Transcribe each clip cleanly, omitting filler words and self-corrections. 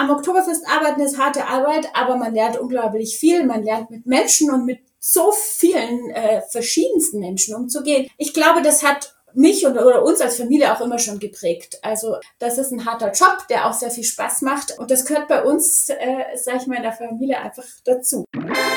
am Oktoberfest arbeiten ist harte Arbeit, aber man lernt unglaublich viel. Man lernt mit Menschen und mit so vielen verschiedensten Menschen umzugehen. Ich glaube, das hat mich oder uns als Familie auch immer schon geprägt. Also das ist ein harter Job, der auch sehr viel Spaß macht. Und das gehört bei uns, sage ich mal, in der Familie einfach dazu.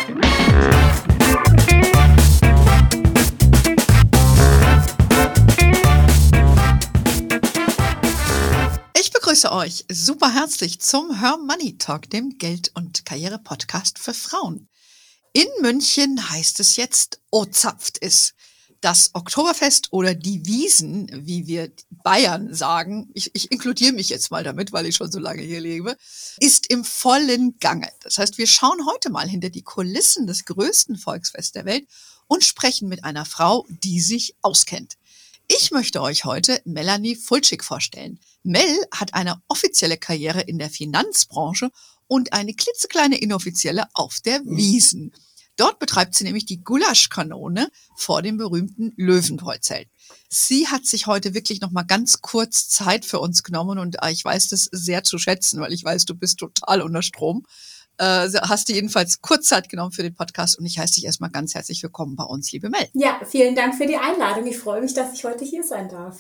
Ich begrüße euch super herzlich zum Her Money Talk, dem Geld- und Karriere-Podcast für Frauen. In München heißt es jetzt Ozapft ist. Das Oktoberfest oder die Wiesn, wie wir Bayern sagen, ich inkludiere mich jetzt mal damit, weil ich schon so lange hier lebe, ist im vollen Gange. Das heißt, wir schauen heute mal hinter die Kulissen des größten Volksfests der Welt und sprechen mit einer Frau, die sich auskennt. Ich möchte euch heute Melanie Fulczyk vorstellen. Mel hat eine offizielle Karriere in der Finanzbranche und eine klitzekleine inoffizielle auf der Wiesn. Dort betreibt sie nämlich die Gulaschkanone vor dem berühmten Löwenbräu-Zelt. Sie hat sich heute wirklich noch mal ganz kurz Zeit für uns genommen und ich weiß das sehr zu schätzen, weil ich weiß, du bist total unter Strom. Hast du jedenfalls kurz Zeit genommen für den Podcast und ich heiße dich erstmal ganz herzlich willkommen bei uns, liebe Mel. Ja, vielen Dank für die Einladung. Ich freue mich, dass ich heute hier sein darf.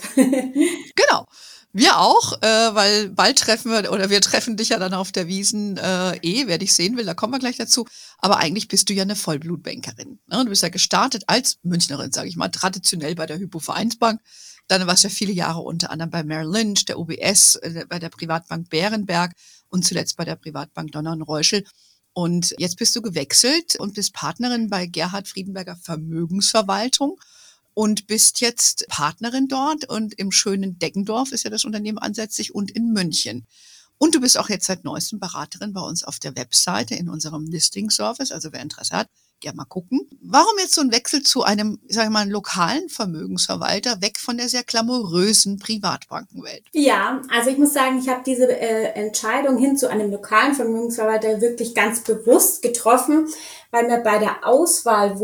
Genau. Wir auch, weil bald wir treffen dich ja dann auf der Wiesn, wer dich sehen will, da kommen wir gleich dazu. Aber eigentlich bist du ja eine Vollblutbankerin. Ne? Du bist ja gestartet als Münchnerin, sage ich mal, traditionell bei der Hypo-Vereinsbank. Dann warst du ja viele Jahre unter anderem bei Merrill Lynch, der UBS, bei der Privatbank Bärenberg und zuletzt bei der Privatbank Donner und Reuschel. Und jetzt bist du gewechselt und bist Partnerin bei Gerhard Friedenberger Vermögensverwaltung. Und bist jetzt Partnerin dort und im schönen Deggendorf ist ja das Unternehmen ansässig und in München. Und du bist auch jetzt seit neuestem Beraterin bei uns auf der Webseite in unserem Listing-Service. Also wer Interesse hat, gerne mal gucken. Warum jetzt so ein Wechsel zu einem, ich sage mal, einen lokalen Vermögensverwalter, weg von der sehr glamourösen Privatbankenwelt? Ja, also ich muss sagen, ich habe diese Entscheidung hin zu einem lokalen Vermögensverwalter wirklich ganz bewusst getroffen, weil mir bei der Auswahl,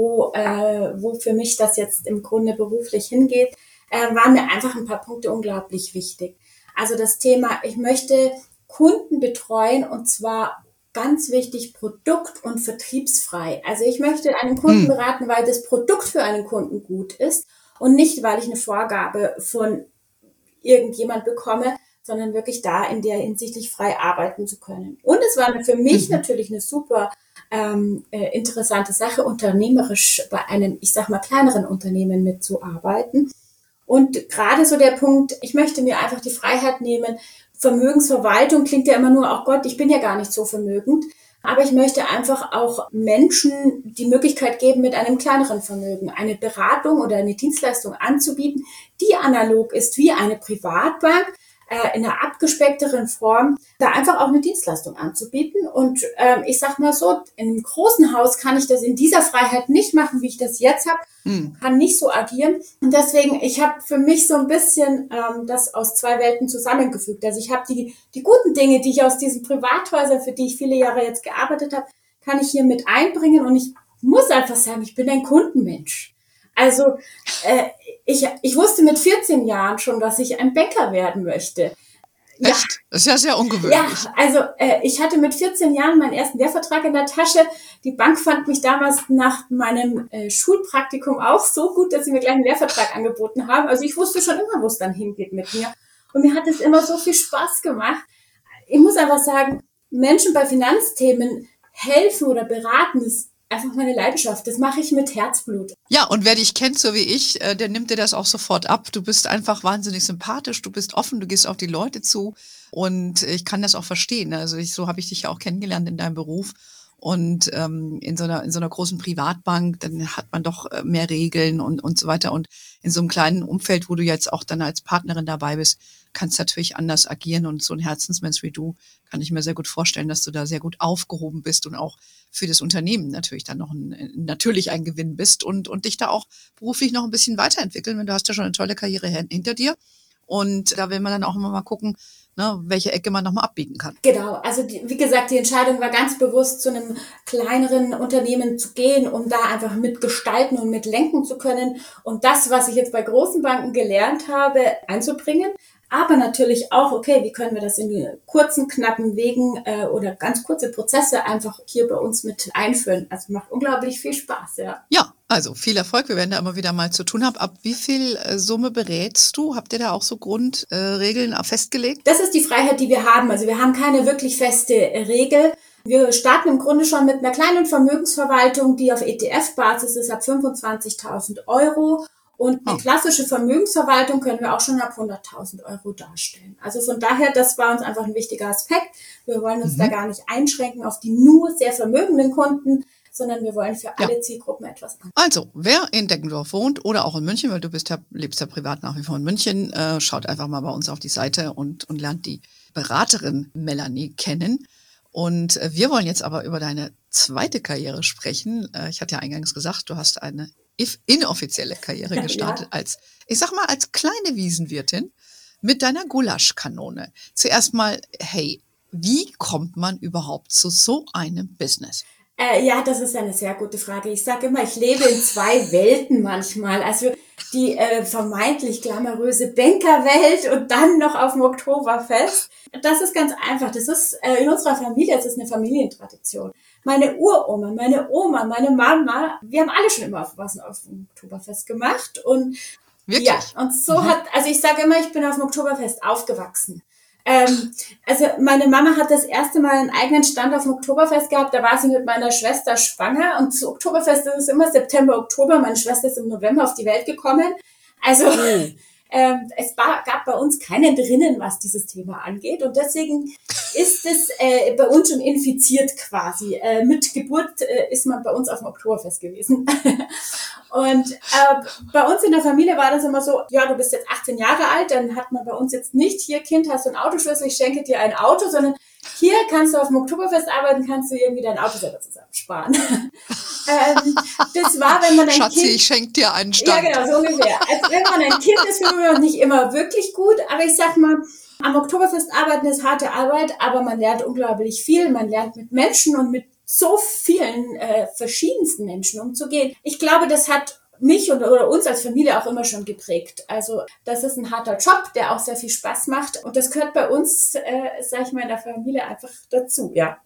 wo für mich das jetzt im Grunde beruflich hingeht, waren mir einfach ein paar Punkte unglaublich wichtig. Also das Thema, ich möchte Kunden betreuen und zwar ganz wichtig, produkt- und vertriebsfrei. Also ich möchte einen Kunden beraten, weil das Produkt für einen Kunden gut ist und nicht, weil ich eine Vorgabe von irgendjemand bekomme, sondern wirklich da in der hinsichtlich frei arbeiten zu können. Und es war für mich natürlich eine super interessante Sache, unternehmerisch bei einem, ich sag mal, kleineren Unternehmen mitzuarbeiten. Und gerade so der Punkt, ich möchte mir einfach die Freiheit nehmen. Vermögensverwaltung klingt ja immer nur, ach Gott, ich bin ja gar nicht so vermögend. Aber ich möchte einfach auch Menschen die Möglichkeit geben, mit einem kleineren Vermögen eine Beratung oder eine Dienstleistung anzubieten, die analog ist wie eine Privatbank, in einer abgespeckteren Form, da einfach auch eine Dienstleistung anzubieten. Und ich sag mal so, in einem großen Haus kann ich das in dieser Freiheit nicht machen, wie ich das jetzt habe, kann nicht so agieren. Und deswegen, ich habe für mich so ein bisschen das aus zwei Welten zusammengefügt. Also ich habe die guten Dinge, die ich aus diesen Privathäusern, für die ich viele Jahre jetzt gearbeitet habe, kann ich hier mit einbringen. Und ich muss einfach sagen, ich bin ein Kundenmensch. Also ich wusste mit 14 Jahren schon, dass ich ein Banker werden möchte. Ja. Echt? Das ist ja sehr ungewöhnlich. Ja, also ich hatte mit 14 Jahren meinen ersten Lehrvertrag in der Tasche. Die Bank fand mich damals nach meinem Schulpraktikum auch so gut, dass sie mir gleich einen Lehrvertrag angeboten haben. Also ich wusste schon immer, wo es dann hingeht mit mir. Und mir hat es immer so viel Spaß gemacht. Ich muss einfach sagen, Menschen bei Finanzthemen helfen oder beraten, ist einfach meine Leidenschaft. Das mache ich mit Herzblut. Ja, und wer dich kennt, so wie ich, der nimmt dir das auch sofort ab. Du bist einfach wahnsinnig sympathisch, du bist offen, du gehst auf die Leute zu und ich kann das auch verstehen. Also so habe ich dich ja auch kennengelernt in deinem Beruf. Und in so einer großen Privatbank, dann hat man doch mehr Regeln und so weiter. Und in so einem kleinen Umfeld, wo du jetzt auch dann als Partnerin dabei bist, kannst du natürlich anders agieren. Und so ein Herzensmensch wie du, kann ich mir sehr gut vorstellen, dass du da sehr gut aufgehoben bist und auch für das Unternehmen natürlich dann noch natürlich ein Gewinn bist und dich da auch beruflich noch ein bisschen weiterentwickeln. Denn du hast ja schon eine tolle Karriere hinter dir. Und da will man dann auch immer mal gucken, ne, welche Ecke man nochmal abbiegen kann. Genau, also wie gesagt, die Entscheidung war ganz bewusst, zu einem kleineren Unternehmen zu gehen, um da einfach mitgestalten und mitlenken zu können und das, was ich jetzt bei großen Banken gelernt habe, einzubringen. aber natürlich auch, okay, wie können wir das in die kurzen, knappen Wegen oder ganz kurze Prozesse einfach hier bei uns mit einführen. Also macht unglaublich viel Spaß, ja. Ja, also viel Erfolg. Wir werden da immer wieder mal zu tun haben. Ab wie viel Summe berätst du? Habt ihr da auch so Grundregeln festgelegt? Das ist die Freiheit, die wir haben. Also wir haben keine wirklich feste Regel. Wir starten im Grunde schon mit einer kleinen Vermögensverwaltung, die auf ETF-Basis ist, ab 25.000 Euro. Und eine klassische Vermögensverwaltung können wir auch schon ab 100.000 Euro darstellen. Also von daher, das war uns einfach ein wichtiger Aspekt. Wir wollen uns da gar nicht einschränken auf die nur sehr vermögenden Kunden, sondern wir wollen für alle Zielgruppen etwas an. Also, wer in Deggendorf wohnt oder auch in München, weil du lebst ja privat nach wie vor in München, schaut einfach mal bei uns auf die Seite und lernt die Beraterin Melanie kennen. Und wir wollen jetzt aber über deine zweite Karriere sprechen. Ich hatte ja eingangs gesagt, du hast eine inoffizielle Karriere gestartet als, ich sag mal, als kleine Wiesenwirtin mit deiner Gulaschkanone. Zuerst mal, hey, wie kommt man überhaupt zu so einem Business? Ja, das ist eine sehr gute Frage. Ich sage immer, ich lebe in zwei Welten manchmal. Also die vermeintlich glamouröse Bankerwelt und dann noch auf dem Oktoberfest. Das ist ganz einfach. Das ist in unserer Familie, das ist eine Familientradition. Meine Uroma, meine Oma, meine Mama, wir haben alle schon immer was auf dem Oktoberfest gemacht. Und wirklich? Ja, und so also ich sage immer, ich bin auf dem Oktoberfest aufgewachsen. Also meine Mama hat das erste Mal einen eigenen Stand auf dem Oktoberfest gehabt, da war sie mit meiner Schwester schwanger und zu Oktoberfest ist es immer September, Oktober, meine Schwester ist im November auf die Welt gekommen. Also gab bei uns keinen drinnen, was dieses Thema angeht und deswegen ist es bei uns schon infiziert quasi. Mit Geburt ist man bei uns auf dem Oktoberfest gewesen. Und bei uns in der Familie war das immer so, ja, du bist jetzt 18 Jahre alt, dann hat man bei uns jetzt nicht, hier Kind, hast du einen Autoschlüssel, ich schenke dir ein Auto, sondern hier kannst du auf dem Oktoberfest arbeiten, kannst du irgendwie dein Auto selber zusammensparen. Das war, wenn man ein Schatzi, Kind... ich schenke dir einen Stand. Ja, genau, so ungefähr. Also wenn man ein Kind ist, findet man nicht immer wirklich gut, aber ich sag mal, am Oktoberfest arbeiten ist harte Arbeit, aber man lernt unglaublich viel, man lernt mit Menschen und mit so vielen verschiedensten Menschen umzugehen. Ich glaube, das hat mich oder uns als Familie auch immer schon geprägt. Also das ist ein harter Job, der auch sehr viel Spaß macht und das gehört bei uns, sag ich mal, in der Familie einfach dazu, ja.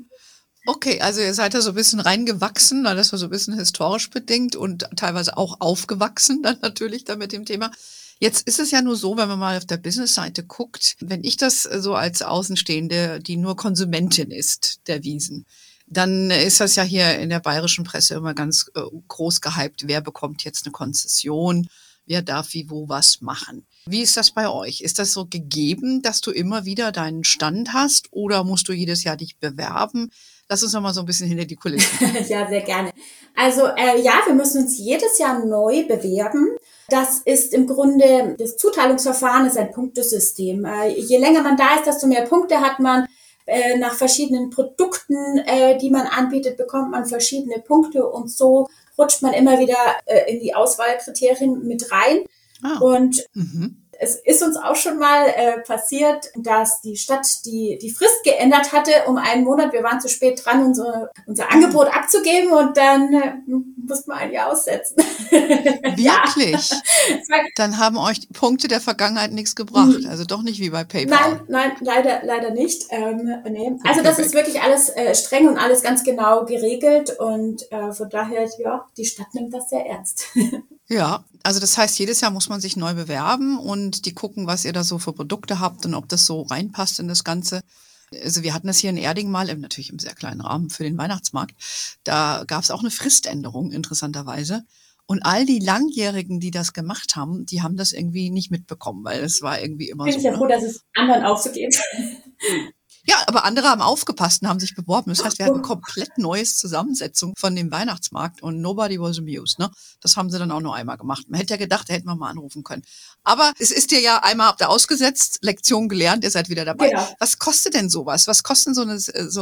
Okay, also ihr seid da so ein bisschen reingewachsen, weil das war so ein bisschen historisch bedingt und teilweise auch aufgewachsen dann natürlich da mit dem Thema. Jetzt ist es ja nur so, wenn man mal auf der Business-Seite guckt, wenn ich das so als Außenstehende, die nur Konsumentin ist, der Wiesen, dann ist das ja hier in der bayerischen Presse immer ganz groß gehypt, wer bekommt jetzt eine Konzession, wer darf wie wo was machen. Wie ist das bei euch? Ist das so gegeben, dass du immer wieder deinen Stand hast oder musst du jedes Jahr dich bewerben? Lass uns noch mal so ein bisschen hinter die Kulissen. Ja, sehr gerne. Also ja, wir müssen uns jedes Jahr neu bewerben. Das ist im Grunde, das Zuteilungsverfahren ist ein Punktesystem. Je länger man da ist, desto mehr Punkte hat man. Nach verschiedenen Produkten, die man anbietet, bekommt man verschiedene Punkte und so rutscht man immer wieder in die Auswahlkriterien mit rein. Und es ist uns auch schon mal passiert, dass die Stadt die Frist geändert hatte um einen Monat. Wir waren zu spät dran, unser Angebot abzugeben und dann mussten wir ein Jahr aussetzen. Wirklich? Ja. Dann haben euch die Punkte der Vergangenheit nichts gebracht. Also doch nicht wie bei PayPal. Nein, leider nicht. Nee. Also das ist wirklich alles streng und alles ganz genau geregelt und von daher, ja, die Stadt nimmt das sehr ernst. Ja, also das heißt, jedes Jahr muss man sich neu bewerben und die gucken, was ihr da so für Produkte habt und ob das so reinpasst in das Ganze. Also wir hatten das hier in Erding mal, natürlich im sehr kleinen Rahmen für den Weihnachtsmarkt. Da gab es auch eine Friständerung, interessanterweise. Und all die Langjährigen, die das gemacht haben, die haben das irgendwie nicht mitbekommen, weil es war irgendwie immer so. Bin ich ja froh, dass es anderen auch so geht. Ja, aber andere haben aufgepasst und haben sich beworben. Das heißt, wir hatten komplett neues Zusammensetzung von dem Weihnachtsmarkt und nobody was amused, ne? Das haben sie dann auch nur einmal gemacht. Man hätte ja gedacht, da hätten wir mal anrufen können. Aber es ist dir ja einmal, habt ihr ausgesetzt, Lektion gelernt, ihr seid wieder dabei. Genau. Was kostet denn sowas? Was kostet so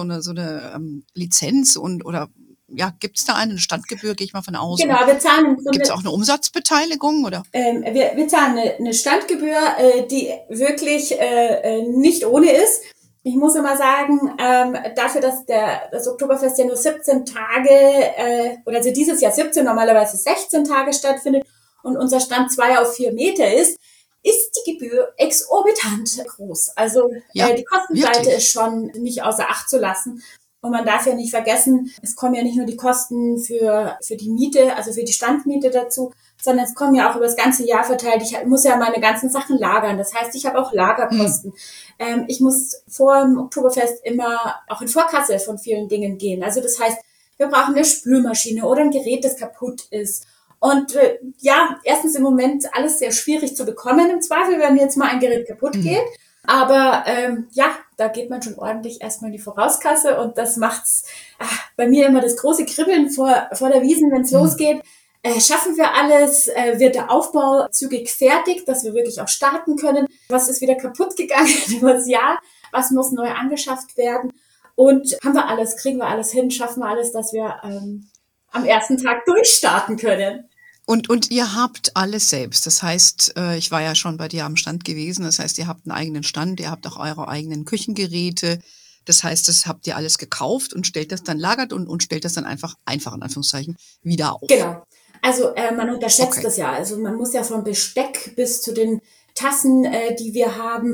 eine Lizenz oder ja, gibt's da eine Standgebühr, gehe ich mal von aus? Genau, wir zahlen im Grunde. Gibt's auch eine Umsatzbeteiligung, oder? Wir zahlen eine Standgebühr, die wirklich nicht ohne ist. Ich muss immer sagen, dafür, dass das Oktoberfest ja nur 17 Tage, oder also dieses Jahr 17, normalerweise 16 Tage stattfindet und unser Stand 2 auf 4 Meter ist, ist die Gebühr exorbitant groß. Also Ja, die Kostenseite wirklich. ist schon nicht außer Acht zu lassen. Und man darf ja nicht vergessen, es kommen ja nicht nur die Kosten für die Miete, also für die Standmiete dazu, sondern es kommen ja auch über das ganze Jahr verteilt. Ich muss ja meine ganzen Sachen lagern. Das heißt, ich habe auch Lagerkosten. Ich muss vor dem Oktoberfest immer auch in Vorkasse von vielen Dingen gehen. Also das heißt, wir brauchen eine Spülmaschine oder ein Gerät, das kaputt ist. Und ja, erstens im Moment alles sehr schwierig zu bekommen im Zweifel, wenn jetzt mal ein Gerät kaputt geht. Aber ja, da geht man schon ordentlich erstmal in die Vorauskasse und das macht's bei mir immer das große Kribbeln vor der Wiesn, wenn es losgeht. Schaffen wir alles? Wird der Aufbau zügig fertig, dass wir wirklich auch starten können? Was ist wieder kaputt gegangen über das Jahr? Was muss neu angeschafft werden? Und haben wir alles? Kriegen wir alles hin? Schaffen wir alles, dass wir am ersten Tag durchstarten können? Und ihr habt alles selbst. Das heißt, ich war ja schon bei dir am Stand gewesen. Das heißt, ihr habt einen eigenen Stand, ihr habt auch eure eigenen Küchengeräte. Das heißt, das habt ihr alles gekauft und stellt das dann, lagert und stellt das dann einfach in Anführungszeichen, wieder auf. Genau. Also man unterschätzt das Okay. ja. Also man muss ja von Besteck bis zu den Tassen, die wir haben,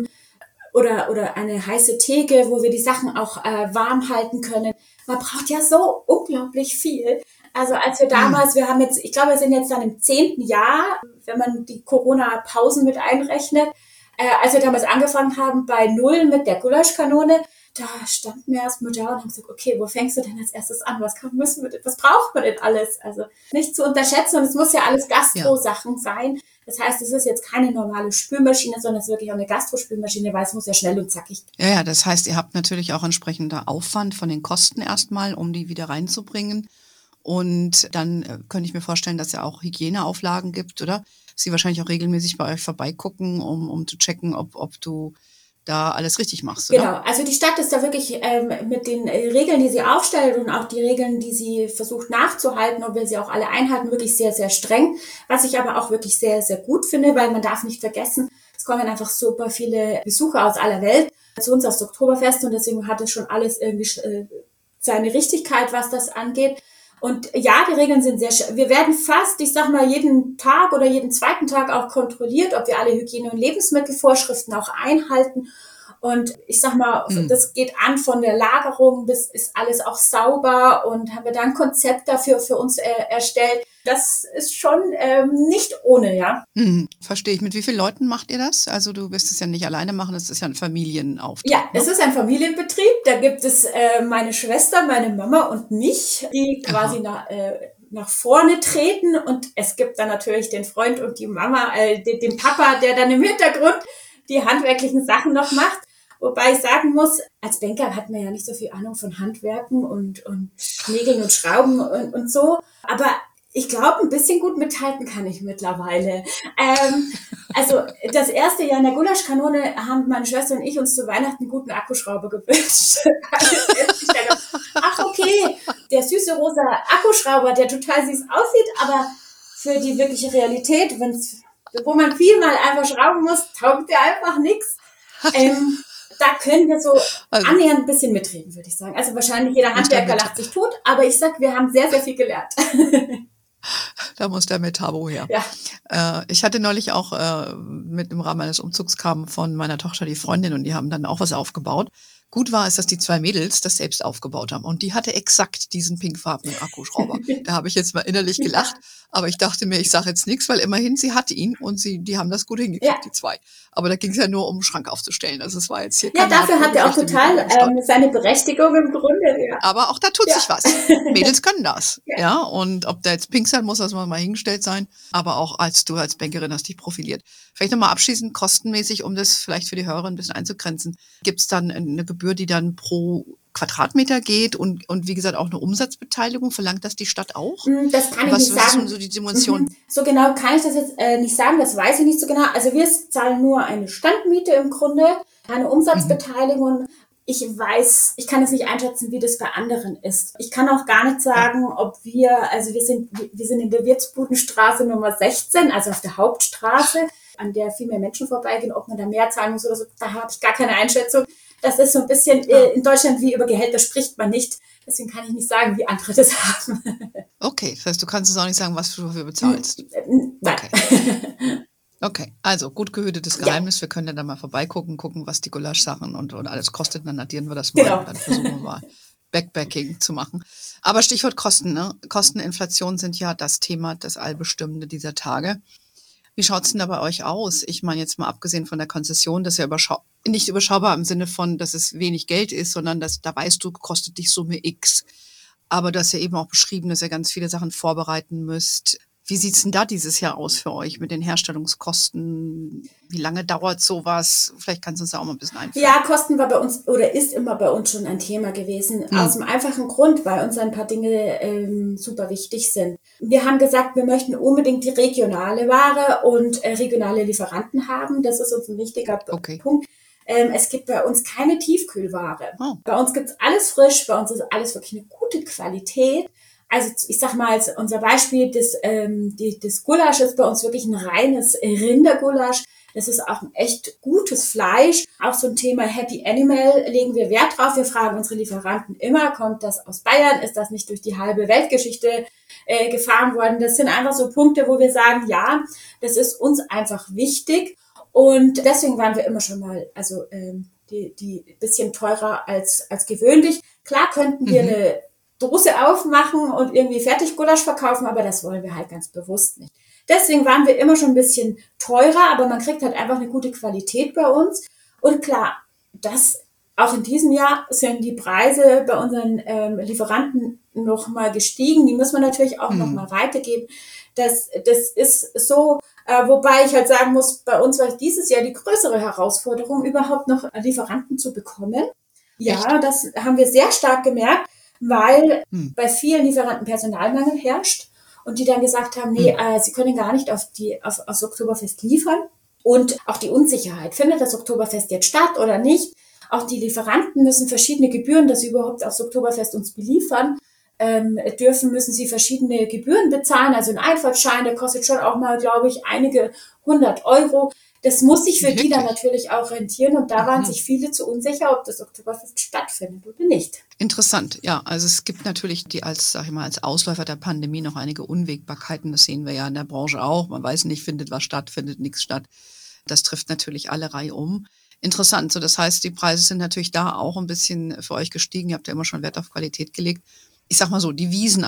oder eine heiße Theke, wo wir die Sachen auch warm halten können. Man braucht ja so unglaublich viel. Also als wir damals, wir haben jetzt, ich glaube, wir sind jetzt dann im 10. Jahr, wenn man die Corona-Pausen mit einrechnet, als wir damals angefangen haben bei Null mit der Gulaschkanone, da standen wir erstmal da und haben gesagt, okay, wo fängst du denn als erstes an? Was braucht man denn alles? Also nicht zu unterschätzen und es muss ja alles Gastro-Sachen sein. Das heißt, es ist jetzt keine normale Spülmaschine, sondern es ist wirklich auch eine Gastro-Spülmaschine, weil es muss ja schnell und zackig. Ja, das heißt, ihr habt natürlich auch entsprechender Aufwand von den Kosten erstmal, um die wieder reinzubringen. Und dann könnte ich mir vorstellen, dass es ja auch Hygieneauflagen gibt, oder? Sie wahrscheinlich auch regelmäßig bei euch vorbeigucken, um zu checken, ob du da alles richtig machst, oder? Genau, also die Stadt ist da wirklich mit den Regeln, die sie aufstellt und auch die Regeln, die sie versucht nachzuhalten, ob wir sie auch alle einhalten, wirklich sehr, sehr streng. Was ich aber auch wirklich sehr, sehr gut finde, weil man darf nicht vergessen, es kommen einfach super viele Besucher aus aller Welt zu uns aufs Oktoberfest und deswegen hat es schon alles irgendwie seine Richtigkeit, was das angeht. Und ja, die Regeln sind wir werden fast, ich sag mal, jeden Tag oder jeden zweiten Tag auch kontrolliert, ob wir alle Hygiene- und Lebensmittelvorschriften auch einhalten. Und ich sag mal, das geht an von der Lagerung bis ist alles auch sauber und haben wir da ein Konzept dafür für uns erstellt. Das ist schon nicht ohne, ja. Verstehe ich. Mit wie vielen Leuten macht ihr das? Also du wirst es ja nicht alleine machen, es ist ja ein Familienauftrag. Ja, Ne? es ist ein Familienbetrieb. Da gibt es meine Schwester, meine Mama und mich, die quasi nach vorne treten. Und es gibt dann natürlich den Freund und die Mama, den Papa, der dann im Hintergrund die handwerklichen Sachen noch macht. Wobei ich sagen muss, als Banker hat man ja nicht so viel Ahnung von Handwerken und Nägeln und Schrauben und so. Aber ich glaube, ein bisschen gut mithalten kann ich mittlerweile. Also das erste Jahr in der Gulaschkanone haben meine Schwester und ich uns zu Weihnachten einen guten Akkuschrauber gewünscht. Ach okay, der süße rosa Akkuschrauber, der total süß aussieht, aber für die wirkliche Realität, wo man vielmal einfach schrauben muss, taugt der einfach nichts. Da können wir so annähernd ein bisschen mitreden, würde ich sagen. Also wahrscheinlich jeder Handwerker lacht sich tot, aber ich sag, wir haben sehr, sehr viel gelernt. Da muss der Metabo her. Ja. Ich hatte neulich auch mit im Rahmen eines Umzugs kam von meiner Tochter die Freundin und die haben dann auch was aufgebaut. Gut war es, dass die 2 Mädels das selbst aufgebaut haben. Und die hatte exakt diesen pinkfarbenen Akkuschrauber. Da habe ich jetzt mal innerlich gelacht. Aber ich dachte mir, ich sage jetzt nichts, weil immerhin sie hatte ihn und die haben das gut hingekriegt, die 2. Aber da ging es ja nur um, Schrank aufzustellen. Also es war jetzt hier keine dafür hat er auch total seine Berechtigung im Grunde. Ja. Aber auch da tut sich was. Mädels können das. Ja. Und ob da jetzt pink sein muss, das muss mal hingestellt sein. Aber auch du als Bankerin hast dich profiliert. Vielleicht nochmal abschließend kostenmäßig, um das vielleicht für die Hörer ein bisschen einzugrenzen. Gibt es dann eine Gebühr, die dann pro Quadratmeter geht und wie gesagt auch eine Umsatzbeteiligung? Verlangt das die Stadt auch? Das kann ich nicht sagen. Was ist so die Dimension? So genau kann ich das jetzt nicht sagen, das weiß ich nicht so genau. Also wir zahlen nur eine Standmiete im Grunde, keine Umsatzbeteiligung. Ich kann es nicht einschätzen, wie das bei anderen ist. Ich kann auch gar nicht sagen, ob wir sind in der Wirtsbudenstraße Nummer 16, also auf der Hauptstraße, an der viel mehr Menschen vorbeigehen, ob man da mehr zahlen muss oder so, da habe ich gar keine Einschätzung. Das ist so ein bisschen in Deutschland, wie über Gehälter spricht man nicht. Deswegen kann ich nicht sagen, wie andere das haben. Okay, das heißt, du kannst es auch nicht sagen, was du dafür bezahlst. Nein. Okay. Okay, also gut gehütetes Geheimnis. Wir können ja da mal vorbeigucken, gucken, was die Gulaschsachen und alles kostet. Dann addieren wir das mal Genau. und dann versuchen wir mal Backpacking zu machen. Aber Stichwort Kosten, ne? Kosteninflation sind ja das Thema, das Allbestimmende dieser Tage. Wie schaut's denn da bei euch aus? Ich meine jetzt mal abgesehen von der Konzession, das ist ja nicht überschaubar im Sinne von, dass es wenig Geld ist, sondern dass da weißt du, kostet dich Summe X. Aber du hast ja eben auch beschrieben, dass ihr ganz viele Sachen vorbereiten müsst. Wie sieht's denn da dieses Jahr aus für euch mit den Herstellungskosten? Wie lange dauert sowas? Vielleicht kannst du uns da auch mal ein bisschen einführen. Ja, Kosten war bei uns oder ist immer bei uns schon ein Thema gewesen. Aus dem einfachen Grund, weil uns ein paar Dinge super wichtig sind. Wir haben gesagt, wir möchten unbedingt die regionale Ware und regionale Lieferanten haben. Das ist uns ein wichtiger Punkt. Es gibt bei uns keine Tiefkühlware. Oh. Bei uns gibt's alles frisch, bei uns ist alles wirklich eine gute Qualität. Also ich sag mal, unser Beispiel, das Gulasch ist bei uns wirklich ein reines Rindergulasch. Das ist auch ein echt gutes Fleisch. Auch so ein Thema Happy Animal legen wir Wert drauf. Wir fragen unsere Lieferanten immer, kommt das aus Bayern? Ist das nicht durch die halbe Weltgeschichte gefahren worden? Das sind einfach so Punkte, wo wir sagen, ja, das ist uns einfach wichtig. Und deswegen waren wir immer schon mal, also die bisschen teurer als gewöhnlich. Klar könnten wir eine Dose aufmachen und irgendwie Fertiggulasch verkaufen, aber das wollen wir halt ganz bewusst nicht. Deswegen waren wir immer schon ein bisschen teurer, aber man kriegt halt einfach eine gute Qualität bei uns. Und klar, auch in diesem Jahr sind die Preise bei unseren Lieferanten nochmal gestiegen. Die müssen wir natürlich auch nochmal weitergeben. Das ist so, wobei ich halt sagen muss, bei uns war dieses Jahr die größere Herausforderung, überhaupt noch Lieferanten zu bekommen. Ja, echt? Das haben wir sehr stark gemerkt, weil bei vielen Lieferanten Personalmangel herrscht und die dann gesagt haben, nee, sie können gar nicht aufs Oktoberfest liefern. Und auch die Unsicherheit, findet das Oktoberfest jetzt statt oder nicht? Auch die Lieferanten müssen verschiedene Gebühren, dass sie überhaupt aufs Oktoberfest uns beliefern müssen sie verschiedene Gebühren bezahlen. Also ein Einfahrtschein, der kostet schon auch mal, glaube ich, einige 100 Euro. Das muss sich für die dann natürlich auch rentieren. Und da waren sich viele zu unsicher, ob das Oktoberfest stattfindet oder nicht. Interessant, ja. Also es gibt natürlich als Ausläufer der Pandemie noch einige Unwägbarkeiten. Das sehen wir ja in der Branche auch. Man weiß nicht, findet was statt, findet nichts statt. Das trifft natürlich alle um. Interessant. So, das heißt, die Preise sind natürlich da auch ein bisschen für euch gestiegen. Ihr habt ja immer schon Wert auf Qualität gelegt. Ich sag mal so, die Wiesen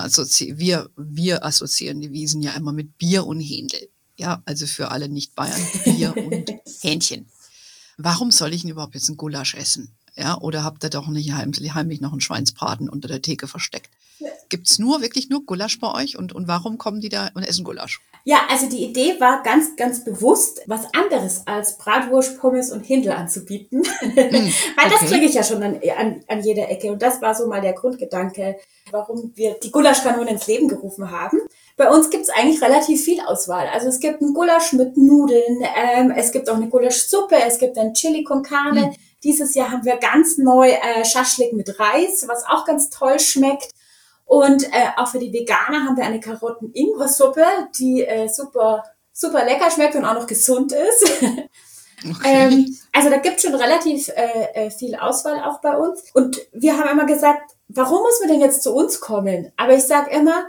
wir assoziieren die Wiesen ja immer mit Bier und Händel. Ja, also für alle Nicht-Bayern, Bier und Hähnchen. Warum soll ich denn überhaupt jetzt einen Gulasch essen? Ja, oder habt ihr doch nicht heimlich noch einen Schweinsbraten unter der Theke versteckt? Gibt's wirklich nur Gulasch bei euch? Und warum kommen die da und essen Gulasch? Ja, also die Idee war ganz, ganz bewusst, was anderes als Bratwurst, Pommes und Händel anzubieten. Weil das kriege ich ja schon an jeder Ecke. Und das war so mal der Grundgedanke, warum wir die Gulaschkanone ins Leben gerufen haben. Bei uns gibt's eigentlich relativ viel Auswahl. Also es gibt einen Gulasch mit Nudeln, es gibt auch eine Gulaschsuppe, es gibt ein Chili con Carne. Dieses Jahr haben wir ganz neu Schaschlik mit Reis, was auch ganz toll schmeckt. Und auch für die Veganer haben wir eine Karotten-Ingwer-Suppe, die super, super lecker schmeckt und auch noch gesund ist. Okay. Also da gibt schon relativ viel Auswahl auch bei uns. Und wir haben immer gesagt, warum muss man denn jetzt zu uns kommen? Aber ich sage immer,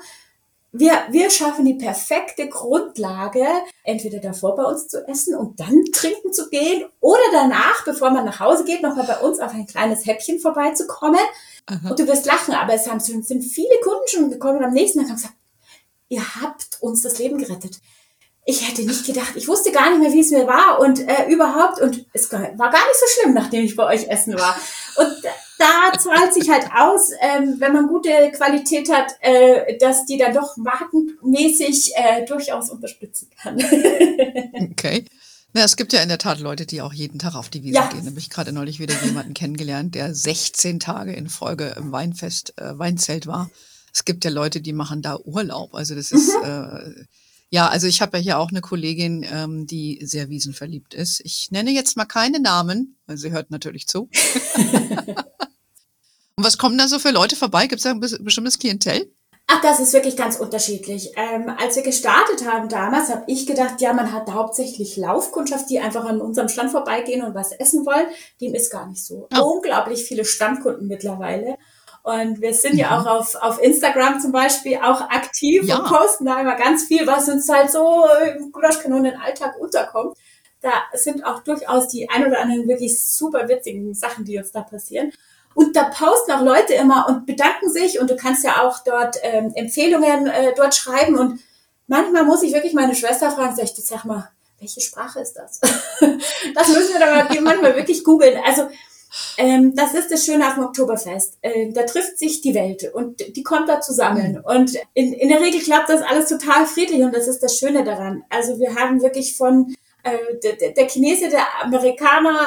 wir schaffen die perfekte Grundlage, entweder davor bei uns zu essen und dann trinken zu gehen oder danach, bevor man nach Hause geht, nochmal bei uns auf ein kleines Häppchen vorbeizukommen. Aha. Und du wirst lachen, aber sind viele Kunden schon gekommen und am nächsten Tag haben gesagt, ihr habt uns das Leben gerettet. Ich hätte nicht gedacht, ich wusste gar nicht mehr, wie es mir war und überhaupt, und es war gar nicht so schlimm, nachdem ich bei euch essen war. Und da zahlt sich halt aus, wenn man gute Qualität hat, dass die dann doch markenmäßig durchaus unterstützen kann. Okay. Na, es gibt ja in der Tat Leute, die auch jeden Tag auf die Wiese gehen. Da habe ich gerade neulich wieder jemanden kennengelernt, der 16 Tage in Folge im Weinzelt war. Es gibt ja Leute, die machen da Urlaub. Also das ist, ja, also ich habe ja hier auch eine Kollegin, die sehr wiesenverliebt ist. Ich nenne jetzt mal keine Namen, weil sie hört natürlich zu. Und was kommen da so für Leute vorbei? Gibt es da ein bestimmtes Klientel? Ach, das ist wirklich ganz unterschiedlich. Als wir gestartet haben damals, habe ich gedacht, ja, man hat hauptsächlich Laufkundschaft, die einfach an unserem Stand vorbeigehen und was essen wollen. Dem ist gar nicht so. Oh. Unglaublich viele Stammkunden mittlerweile. Und wir sind ja auch auf Instagram zum Beispiel auch aktiv und Ja. posten da immer ganz viel, was uns halt so im Gulaschkanonen-Alltag unterkommt. Da sind auch durchaus die ein oder anderen wirklich super witzigen Sachen, die uns da passieren. Und da posten auch Leute immer und bedanken sich und du kannst ja auch dort Empfehlungen dort schreiben und manchmal muss ich wirklich meine Schwester fragen, sag mal, welche Sprache ist das? Das müssen wir dann mal manchmal wirklich googeln. Also das ist das Schöne auf dem Oktoberfest. Da trifft sich die Welt und die kommt da zusammen. Und in der Regel klappt das alles total friedlich und das ist das Schöne daran. Also wir haben wirklich von der Chinese, der Amerikaner,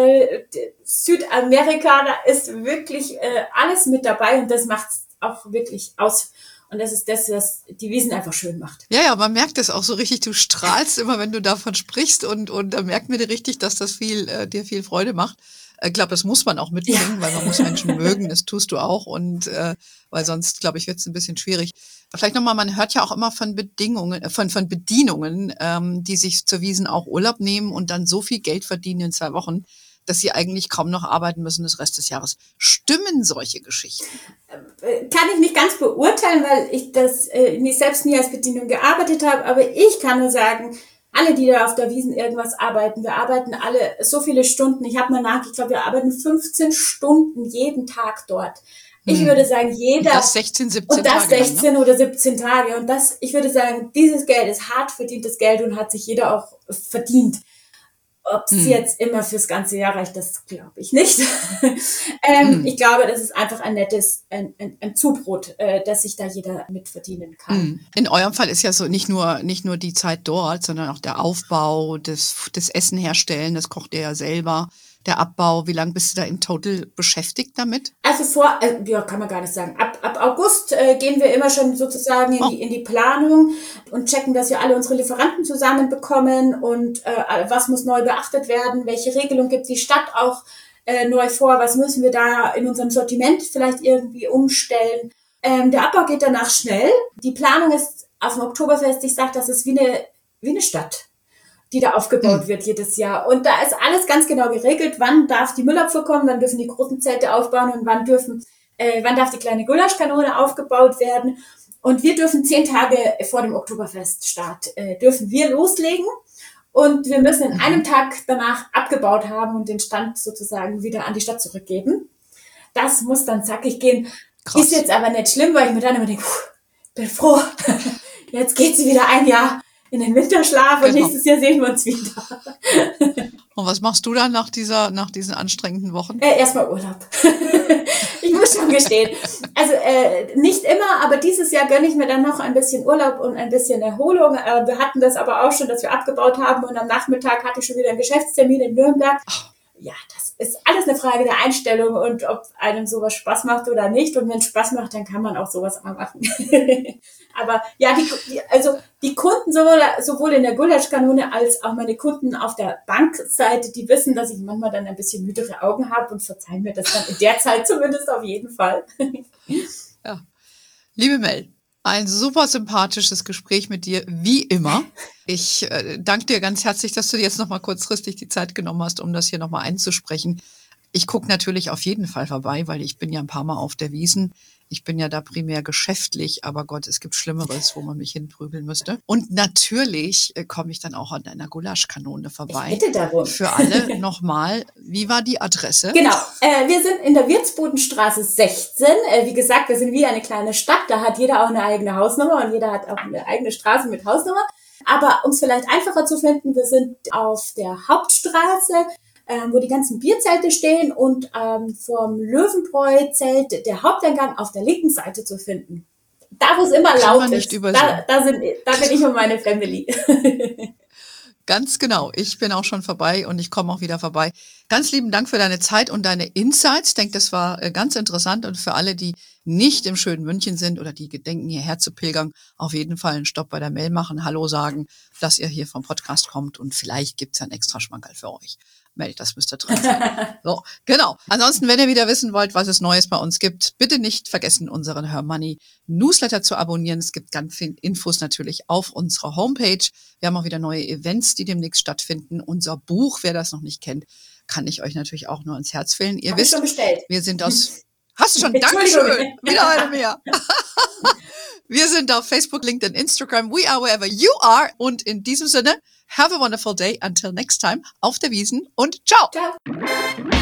Südamerika, da ist wirklich alles mit dabei und das macht es auch wirklich aus. Und das ist das, was die Wiesn einfach schön macht. Ja, man merkt es auch so richtig, du strahlst immer, wenn du davon sprichst und da merkt man dir richtig, dass das dir viel Freude macht. Ich glaube, das muss man auch mitbringen, weil man muss Menschen mögen, das tust du auch und weil sonst, glaube ich, wird es ein bisschen schwierig. Vielleicht nochmal, man hört ja auch immer von Bedingungen, von Bedienungen, die sich zur Wiesn auch Urlaub nehmen und dann so viel Geld verdienen in 2 Wochen, dass sie eigentlich kaum noch arbeiten müssen des Rest des Jahres. Stimmen solche Geschichten? Kann ich nicht ganz beurteilen, weil ich das selbst nie als Bedienung gearbeitet habe, aber ich kann nur sagen, alle, die da auf der Wiesn irgendwas arbeiten, wir arbeiten alle so viele Stunden. Ich habe mal ich glaube, wir arbeiten 15 Stunden jeden Tag dort. Ich würde sagen, jeder... Und das 16, 17 und das Tage 16 lang, ne? oder 17 Tage. Und das, ich würde sagen, dieses Geld ist hart verdientes Geld und hat sich jeder auch verdient. Ob es jetzt immer fürs ganze Jahr reicht, das glaube ich nicht. Ich glaube, das ist einfach ein nettes, ein Zubrot, dass sich da jeder mit verdienen kann. In eurem Fall ist ja so nicht nur die Zeit dort, sondern auch der Aufbau, das Essen herstellen, das kocht ihr ja selber, der Abbau. Wie lange bist du da im Total beschäftigt damit? Also ja, kann man gar nicht sagen. Ab August gehen wir immer schon sozusagen in die Planung und checken, dass wir alle unsere Lieferanten zusammenbekommen und was muss neu beachtet werden, welche Regelung gibt die Stadt auch neu vor, was müssen wir da in unserem Sortiment vielleicht irgendwie umstellen. Der Abbau geht danach schnell. Die Planung ist auf dem Oktoberfest, ich sage, das ist wie eine Stadt, die da aufgebaut wird jedes Jahr. Und da ist alles ganz genau geregelt, wann darf die Müllabfuhr kommen, wann dürfen die großen Zelte aufbauen und wann darf die kleine Gulaschkanone aufgebaut werden. Und wir dürfen 10 Tage vor dem Oktoberfeststart dürfen wir loslegen. Und wir müssen in einem Tag danach abgebaut haben und den Stand sozusagen wieder an die Stadt zurückgeben. Das muss dann zackig gehen. Krass. Ist jetzt aber nicht schlimm, weil ich mir dann immer denke, bin froh, jetzt geht sie wieder ein Jahr in den Winterschlaf und nächstes Jahr sehen wir uns wieder. Und was machst du dann nach diesen anstrengenden Wochen? Erstmal Urlaub. Ich muss schon gestehen. Also nicht immer, aber dieses Jahr gönne ich mir dann noch ein bisschen Urlaub und ein bisschen Erholung. Wir hatten das aber auch schon, dass wir abgebaut haben und am Nachmittag hatte ich schon wieder einen Geschäftstermin in Nürnberg. Ja, das ist alles eine Frage der Einstellung und ob einem sowas Spaß macht oder nicht. Und wenn es Spaß macht, dann kann man auch sowas mal machen. Aber ja, die Kunden sowohl in der Gulaschkanone als auch meine Kunden auf der Bankseite, die wissen, dass ich manchmal dann ein bisschen müdere Augen habe und verzeihen mir das dann in der Zeit zumindest auf jeden Fall. Ja. Liebe Mel, ein super sympathisches Gespräch mit dir, wie immer. Ich danke dir ganz herzlich, dass du dir jetzt nochmal kurzfristig die Zeit genommen hast, um das hier nochmal einzusprechen. Ich gucke natürlich auf jeden Fall vorbei, weil ich bin ja ein paar Mal auf der Wiesn. Ich bin ja da primär geschäftlich, aber Gott, es gibt Schlimmeres, wo man mich hinprügeln müsste. Und natürlich komme ich dann auch an einer Gulaschkanone vorbei. Ich bitte darum. Für alle nochmal, wie war die Adresse? Genau, wir sind in der Wirtsbodenstraße 16. Wie gesagt, wir sind wie eine kleine Stadt, da hat jeder auch eine eigene Hausnummer und jeder hat auch eine eigene Straße mit Hausnummer. Aber um es vielleicht einfacher zu finden, wir sind auf der Hauptstraße, wo die ganzen Bierzelte stehen und vom Löwenbräu-Zelt der Haupteingang auf der linken Seite zu finden. Da, wo es immer laut ist, da bin ich und meine Family. Ganz genau. Ich bin auch schon vorbei und ich komme auch wieder vorbei. Ganz lieben Dank für deine Zeit und deine Insights. Ich denke, das war ganz interessant und für alle, die nicht im schönen München sind oder die gedenken, hierher zu pilgern, auf jeden Fall einen Stopp bei der Mel machen, Hallo sagen, dass ihr hier vom Podcast kommt und vielleicht gibt's ja einen extra Schmankerl für euch. Mel, das müsste drin sein. So, genau. Ansonsten, wenn ihr wieder wissen wollt, was es Neues bei uns gibt, bitte nicht vergessen, unseren Her Money Newsletter zu abonnieren. Es gibt ganz viele Infos natürlich auf unserer Homepage. Wir haben auch wieder neue Events, die demnächst stattfinden. Unser Buch, wer das noch nicht kennt, kann ich euch natürlich auch nur ans Herz fällen. Ihr wisst, wir sind aus Hast du schon? Dankeschön. Wieder eine mehr. Wir sind auf Facebook, LinkedIn, Instagram. We are wherever you are. Und in diesem Sinne, have a wonderful day. Until next time. Auf der Wiesn und ciao. Ciao.